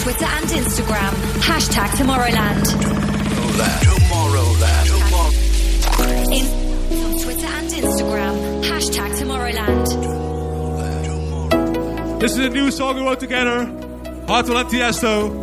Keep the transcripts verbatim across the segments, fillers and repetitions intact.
Twitter and Instagram. Hashtag Tomorrowland. Tomorrowland. Tomorrowland. In, on Twitter and Instagram. Hashtag Tomorrowland. This is a new song we wrote together. Hartel and Tiesto.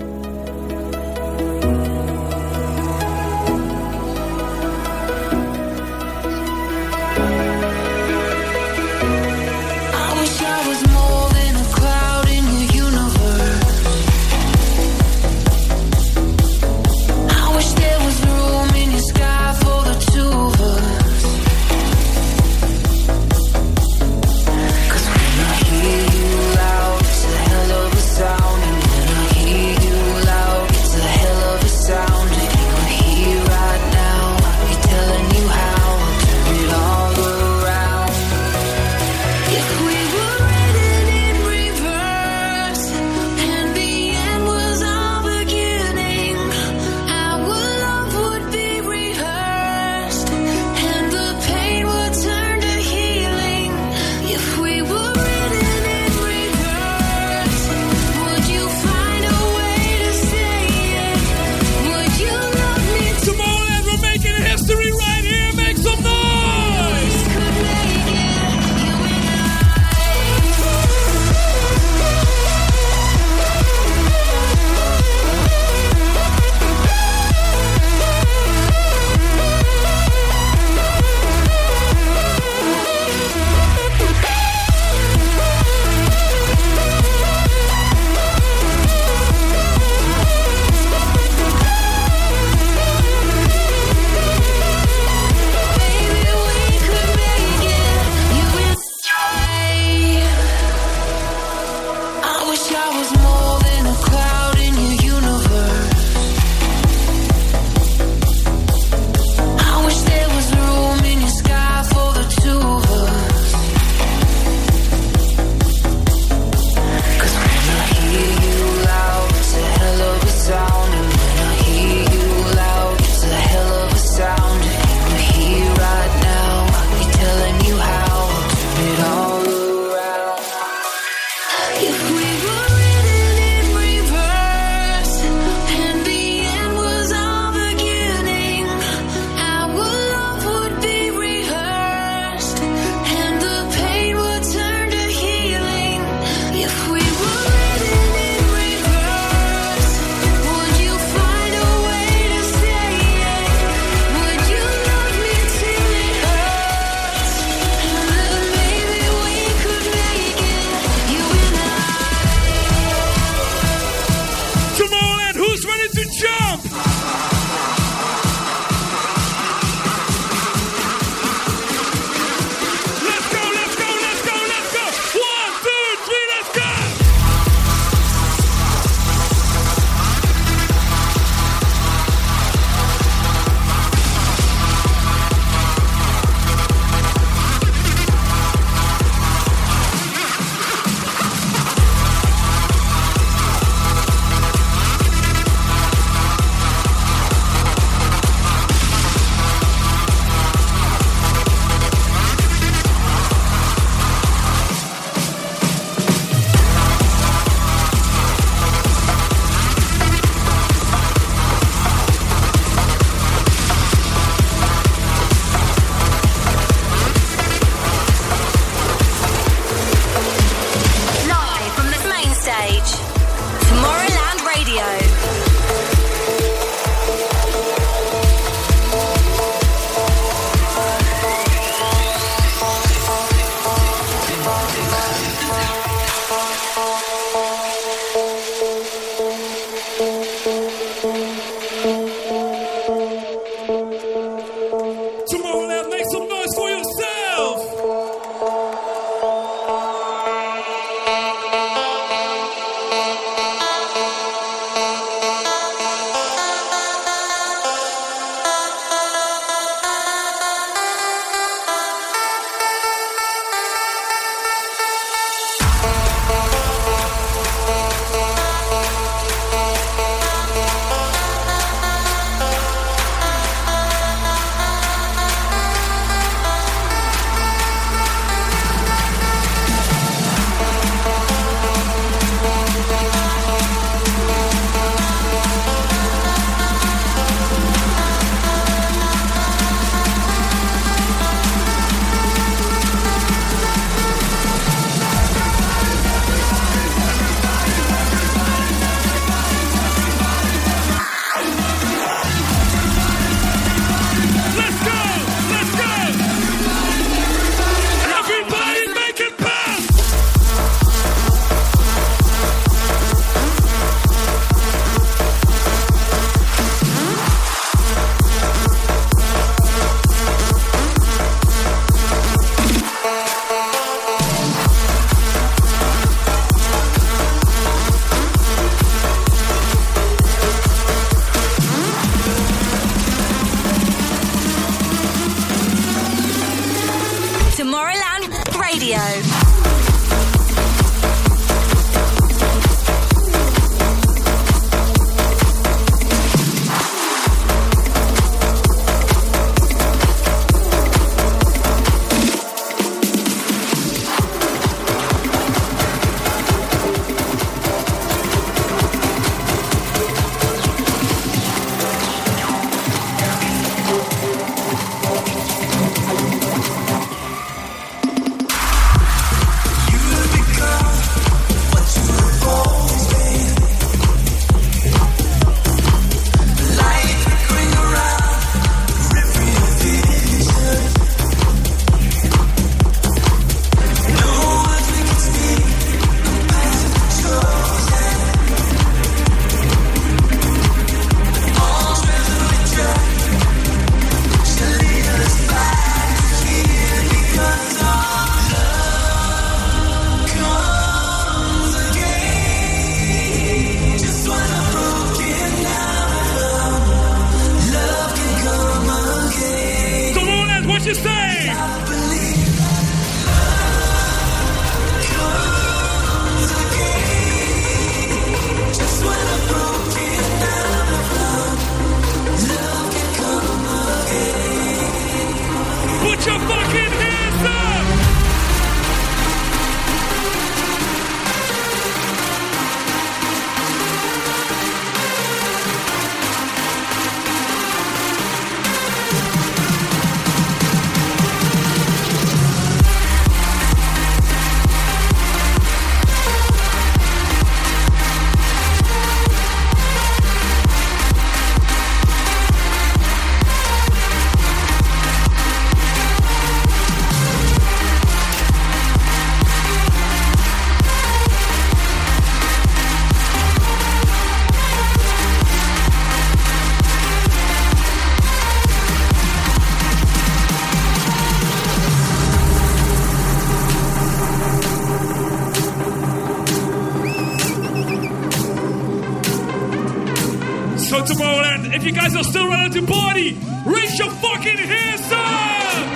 about Tomorrowland. If you guys are still ready to party, raise your fucking hands up!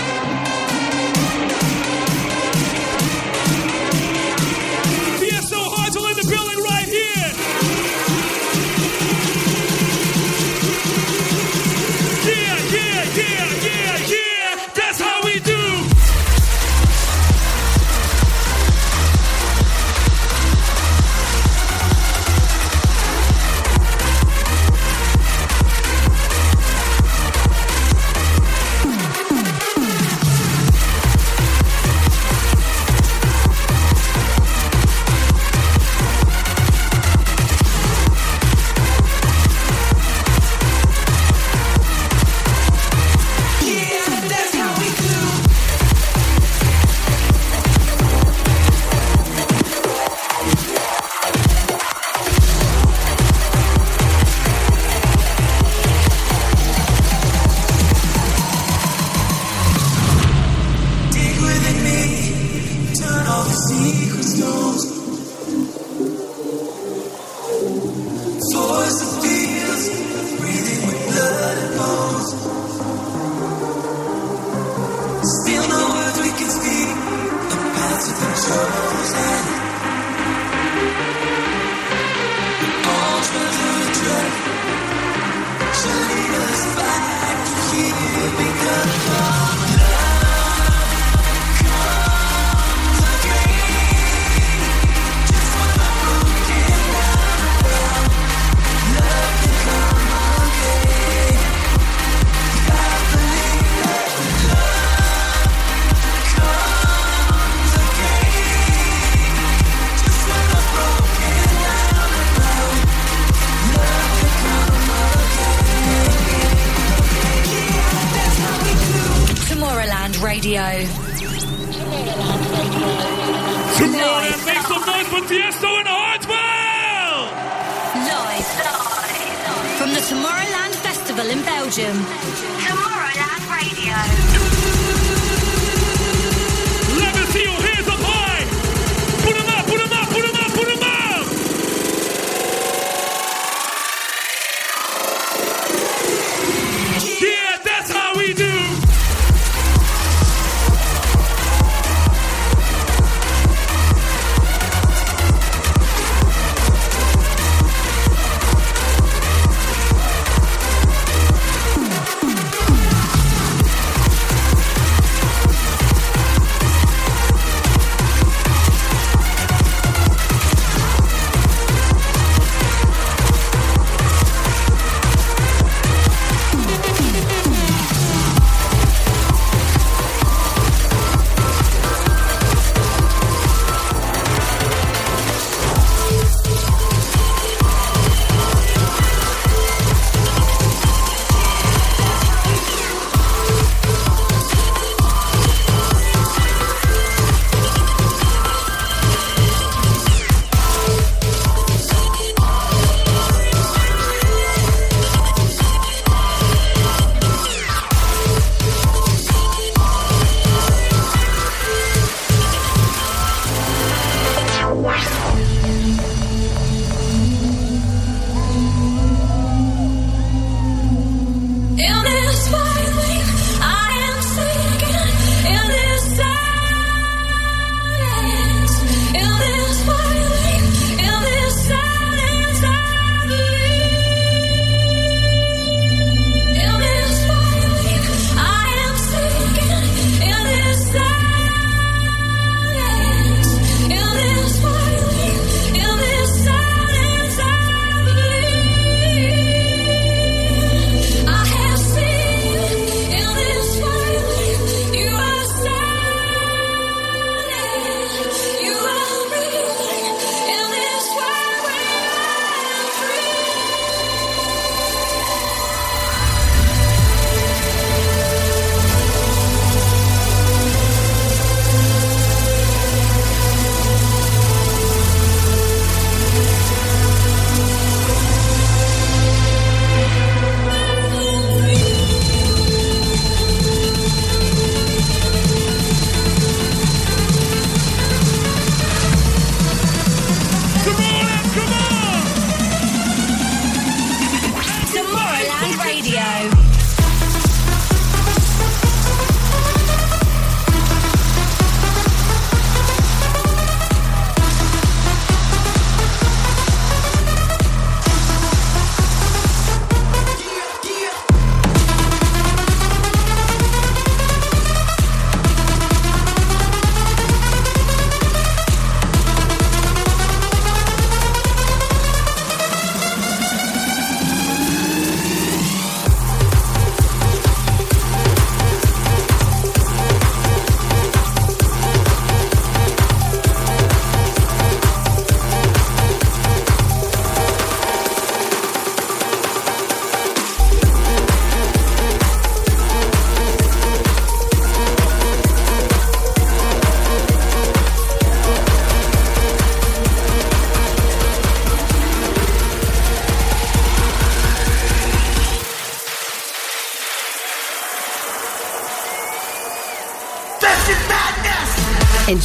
Tiesto Hartel in the building right here. Yeah, yeah, yeah, yeah, yeah. That's how we do. Radio. Tomorrowland, make some noise for Tiesto and Hartwell! Live. From the Tomorrowland Festival in Belgium. Tomorrowland Radio. Let me see your hands up high! Put them up, put them up, put them up, put them up! Yeah, that's how we do!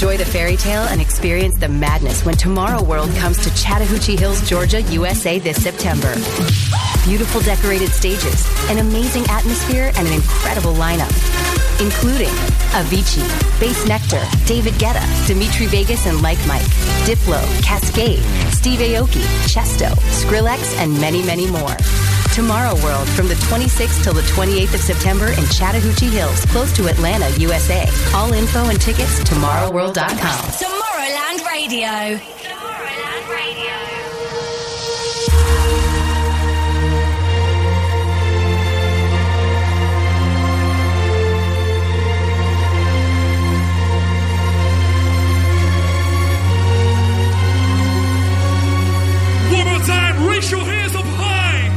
Enjoy the fairy tale and experience the madness when Tomorrow World comes to Chattahoochee Hills, Georgia, U S A this September. Beautiful decorated stages, an amazing atmosphere, and an incredible lineup, including Avicii, Bass Nectar, David Guetta, Dimitri Vegas and Like Mike, Diplo, Cascade, Steve Aoki, Chesto, Skrillex, and many, many more. Tomorrow World from the twenty-sixth till the twenty-eighth of September in Chattahoochee Hills, close to Atlanta, U S A. All info and tickets, tomorrow world dot com. Tomorrowland Radio. Tomorrowland Radio. One more time, raise your hands up high.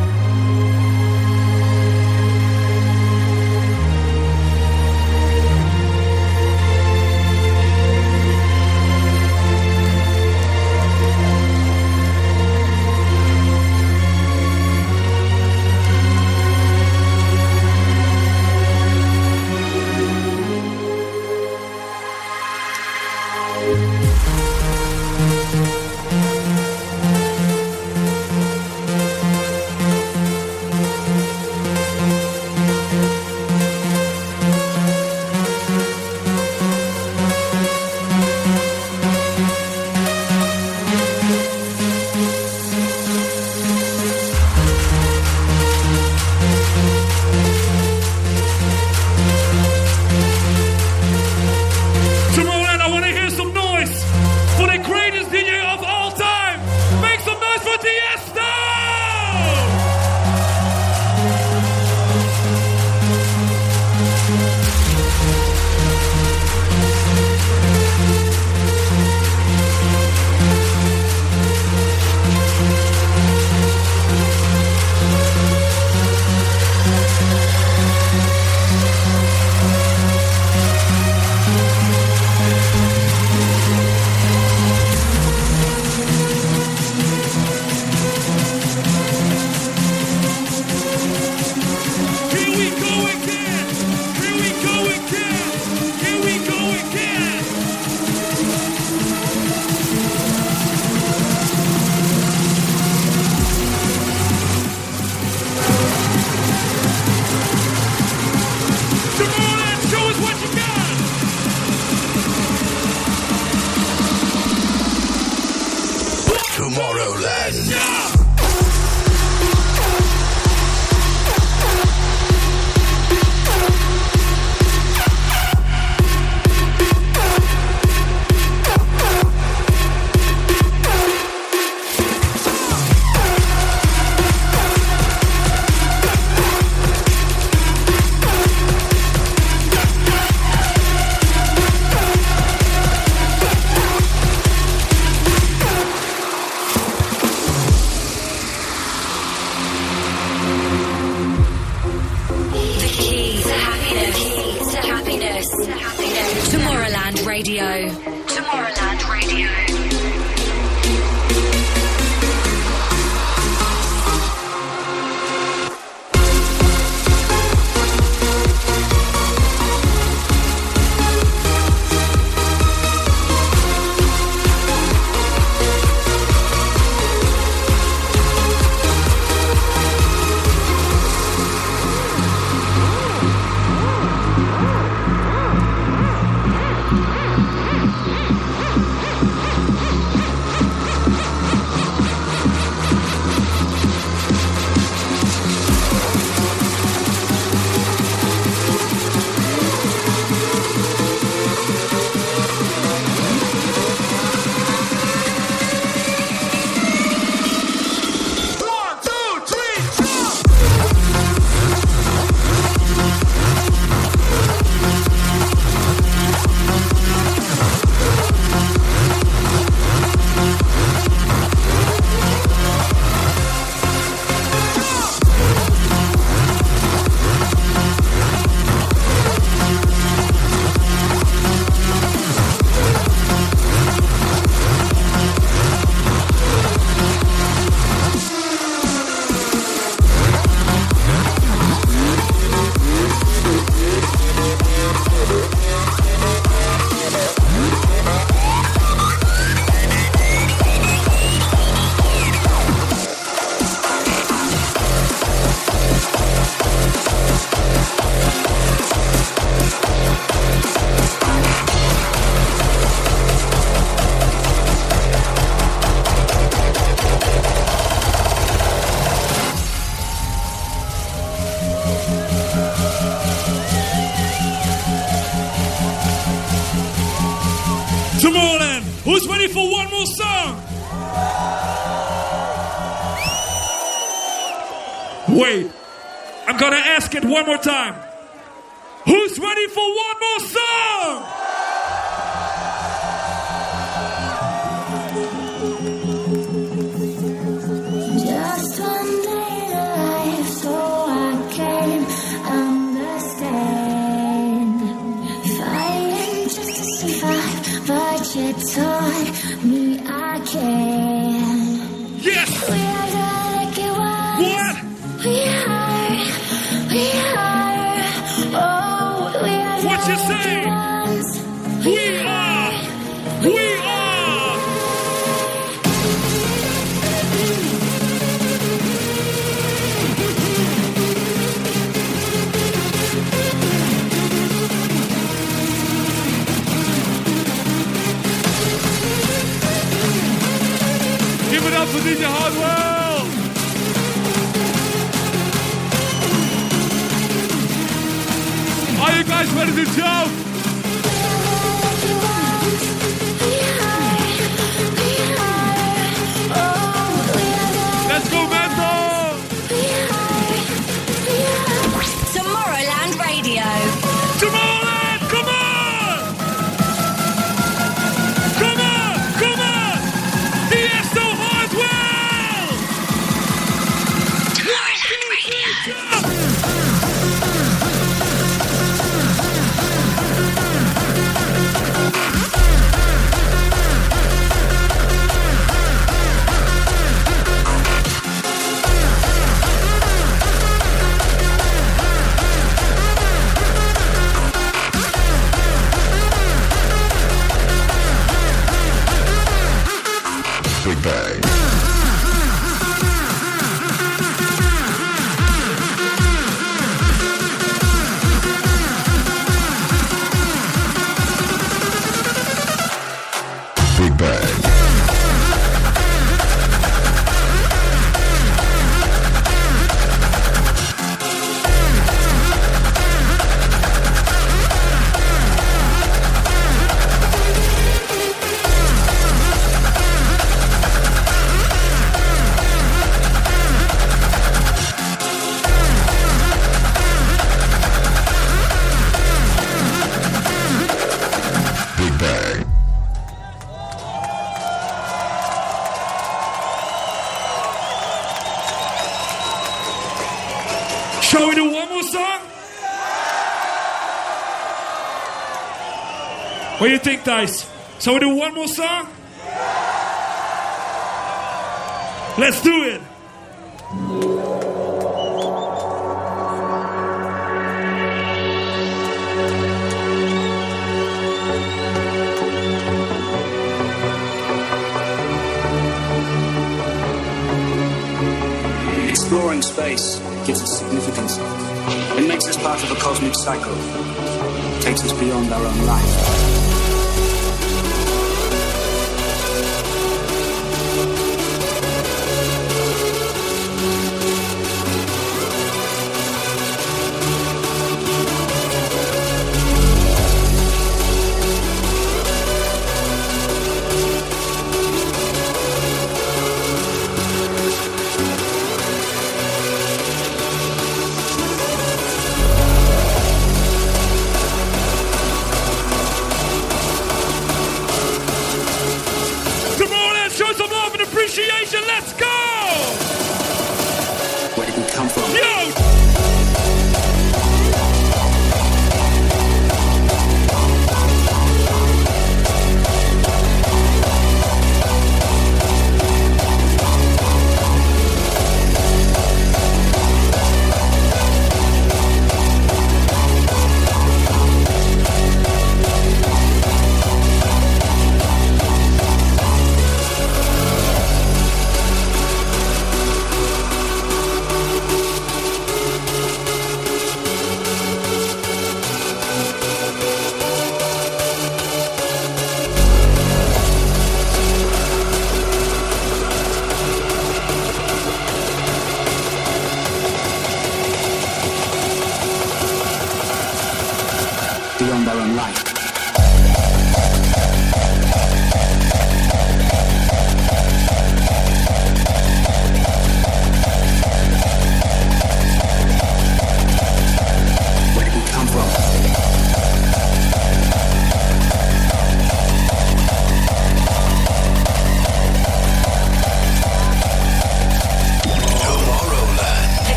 Radio. Tomorrowland Radio. ready for one more song? Wait, I'm gonna ask it one more time. Who's ready for one more song? Just one day to life, so I can understand. Fighting just to survive, but you taught me I can. Yes! We are the lucky ones. What? We are, we are, oh, we are What the you lucky say? ones. We are! We are! Give it up for D J Hardwell! Are you guys ready to jump? Let's go, Mento! Tomorrowland Radio. Tomorrowland, come on! Come on, come on! Tiesto Hardwell! Tomorrowland Radio. Jump! Big Bang. Big Bang. Big Bang. Shall we do one more song? What do you think, Dice? Shall we do one more song? Let's do it! Exploring space gives us significance. It makes us part of a cosmic cycle. It takes us beyond our own life. Appreciation, let's go! Where did we come from? Yo!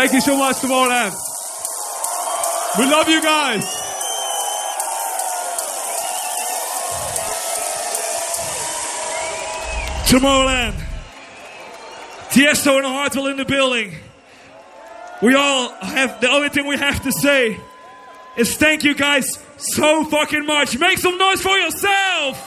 Thank you so much, Tomorrowland. We love you guys. Tomorrowland. Tiesto and Hartwell in the building. We all have, the only thing we have to say is thank you guys so fucking much. Make some noise for yourself.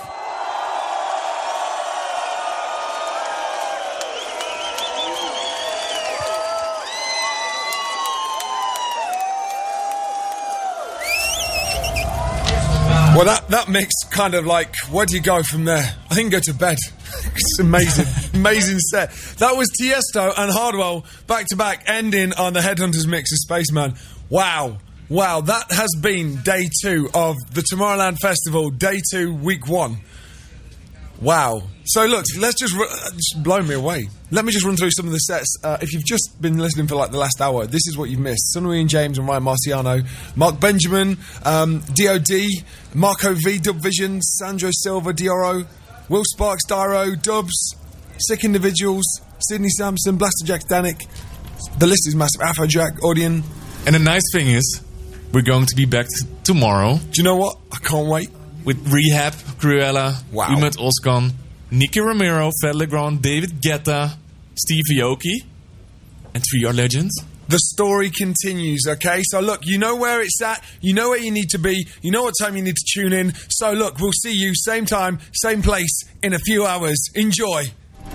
Well, that, that mix kind of like, where do you go from there? I think go to bed. It's amazing. Amazing set. That was Tiesto and Hardwell back to back, ending on the Headhunters mix of Spaceman. Wow. Wow. That has been day two of the Tomorrowland Festival, day two, week one. Wow. So look, let's just, just blow me away. Let me just run through some of the sets. Uh, if you've just been listening for like the last hour, this is what you've missed. Sunny and James and Ryan Marciano, Mark Benjamin, um, D O D, Marco V, Dub Vision, Sandro Silva, D R O, Will Sparks, Dyro, Dubs, Sick Individuals, Sidney Sampson, Blaster Jack Danik. The list is massive. Afrojack, Audion. And the nice thing is, we're going to be back t- tomorrow. Do you know what? I can't wait. With Rehab, Cruella, wow. Umut Oskan, Nicky Romero, Fed Legrand, David Guetta, Steve Aoki, and three are legends. The story continues, okay? So look, you know where it's at, you know where you need to be, you know what time you need to tune in. So look, we'll see you same time, same place in a few hours. Enjoy.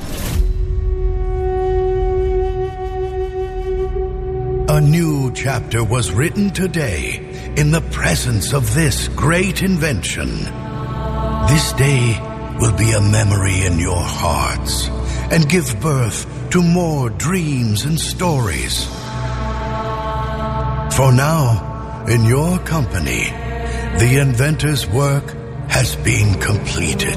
A new chapter was written today in the presence of this great invention. This day will be a memory in your hearts and give birth to more dreams and stories. For now, in your company, the inventor's work has been completed.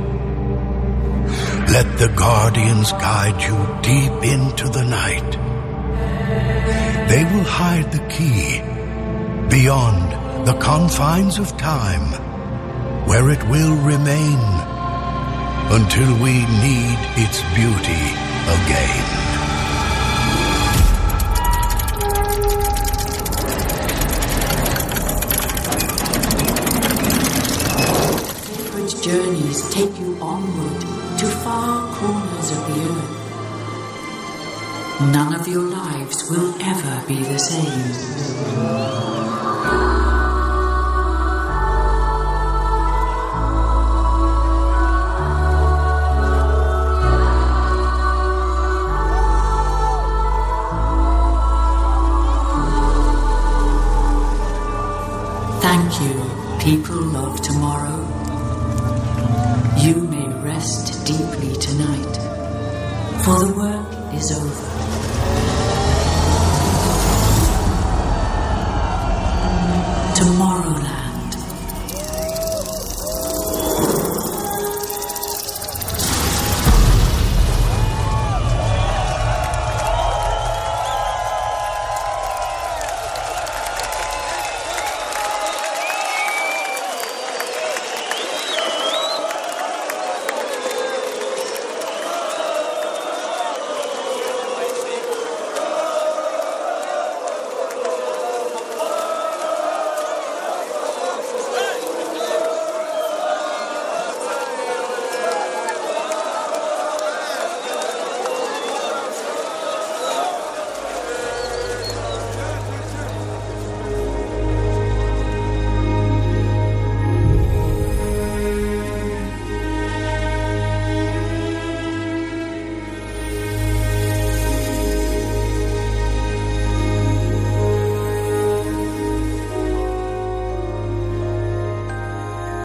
Let the guardians guide you deep into the night. They will hide the key beyond the confines of time, where it will remain until we need its beauty again. Sacred journeys take you onward to far corners of the earth. None of your lives will ever be the same. Thank you, people of tomorrow. You may rest deeply tonight, for the work is over. Tomorrowland.